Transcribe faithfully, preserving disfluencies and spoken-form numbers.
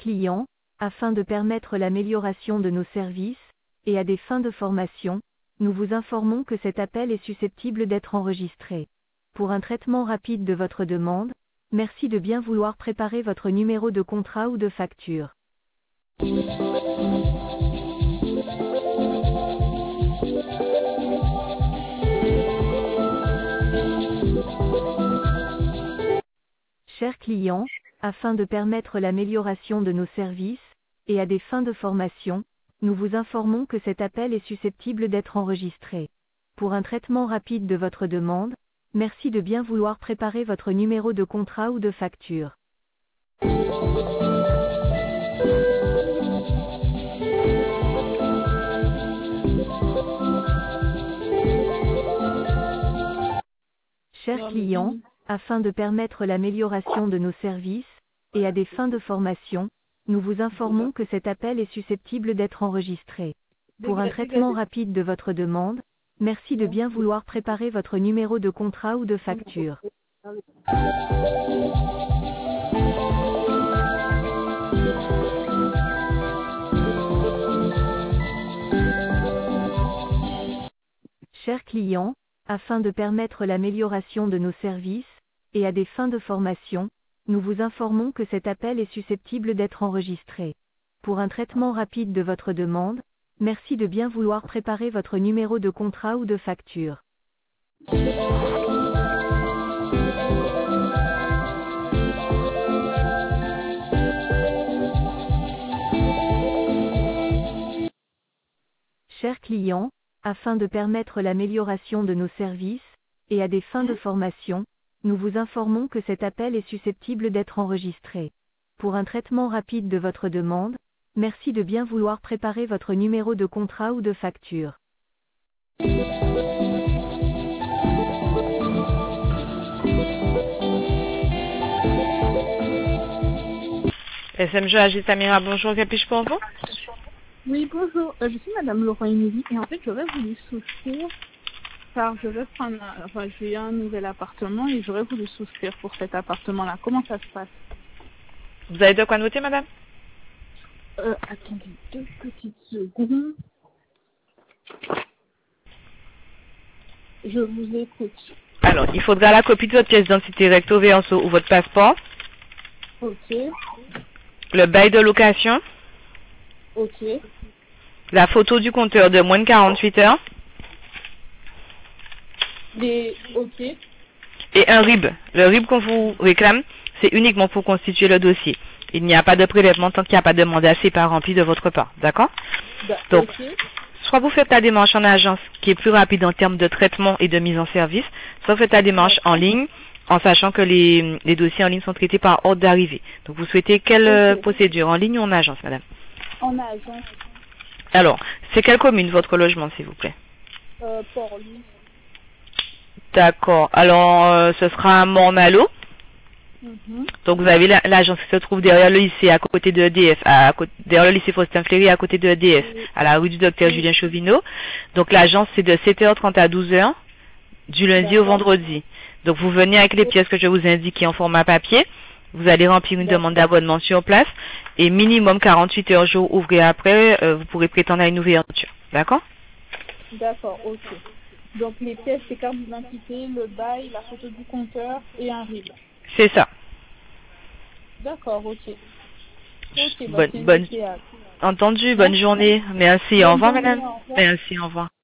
client, afin de permettre l'amélioration de nos services, et à des fins de formation, nous vous informons que cet appel est susceptible d'être enregistré. Pour un traitement rapide de votre demande, merci de bien vouloir préparer votre numéro de contrat ou de facture. Chers clients, afin de permettre l'amélioration de nos services, et à des fins de formation, nous vous informons que cet appel est susceptible d'être enregistré. Pour un traitement rapide de votre demande, merci de bien vouloir préparer votre numéro de contrat ou de facture. Chers clients, afin de permettre l'amélioration de nos services, et à des fins de formation, nous vous informons que cet appel est susceptible d'être enregistré. Pour un traitement rapide de votre demande, merci de bien vouloir préparer votre numéro de contrat ou de facture. Chers clients, afin de permettre l'amélioration de nos services, et à des fins de formation, nous vous informons que cet appel est susceptible d'être enregistré. Pour un traitement rapide de votre demande, merci de bien vouloir préparer votre numéro de contrat ou de facture. Chers clients, afin de permettre l'amélioration de nos services, et à des fins de formation, nous vous informons que cet appel est susceptible d'être enregistré. Pour un traitement rapide de votre demande, merci de bien vouloir préparer votre numéro de contrat ou de facture. S M G Agit Samira, bonjour, que puis-je pour vous? Oui, bonjour, euh, je suis Madame Laurent Émilie et en fait j'aurais voulu souscrire car je vais prendre, un- enfin j'ai un nouvel appartement et j'aurais voulu souscrire pour cet appartement-là. Comment ça se passe? Vous avez de quoi noter, madame? euh, Attendez deux petites secondes. Je vous écoute. Alors, il faudra la copie de votre pièce d'identité recto verso ou votre passeport, Ok, le bail de location, ok, la photo du compteur de moins de quarante-huit heures des, ok, et un R I B. Le R I B qu'on vous réclame, c'est uniquement pour constituer le dossier. Il n'y a pas de prélèvement tant qu'il n'y a pas de mandat C E P A rempli de votre part, d'accord? bah, Donc, ok, soit vous faites la démarche en agence qui est plus rapide en termes de traitement et de mise en service, soit vous faites la démarche en ligne en sachant que les, les dossiers en ligne sont traités par ordre d'arrivée. Donc vous souhaitez quelle euh, Ok. procédure, en ligne ou en agence, madame? en agence, Alors, c'est quelle commune votre logement, s'il vous plaît? euh, Port-Louis. D'accord. Alors, euh, ce sera à Morne-à-l'Eau. Mhm. Donc vous avez la- l'agence qui se trouve derrière le lycée, à côté de E D F, à côté, derrière le lycée Faustin Fléry, à côté de E D F, à la rue du docteur Julien Chauvineau. Donc l'agence c'est de sept heures trente à douze heures, du lundi au D'accord. vendredi. Donc vous venez avec les pièces que je vais vous indiquer en format papier. Vous allez remplir une D'accord. demande d'abonnement sur place et minimum quarante-huit heures jour ouvrés après, euh, vous pourrez prétendre à une ouverture. D'accord? D'accord, ok. Donc les pièces, c'est carte d'identité, le bail, la photo du compteur et un R I B. C'est ça. D'accord, ok. Ok, bah Bonne, c'est bonne, noté. entendu, bonne Merci. journée. Merci, au Bonne revoir journée, madame. au revoir. Merci, au revoir.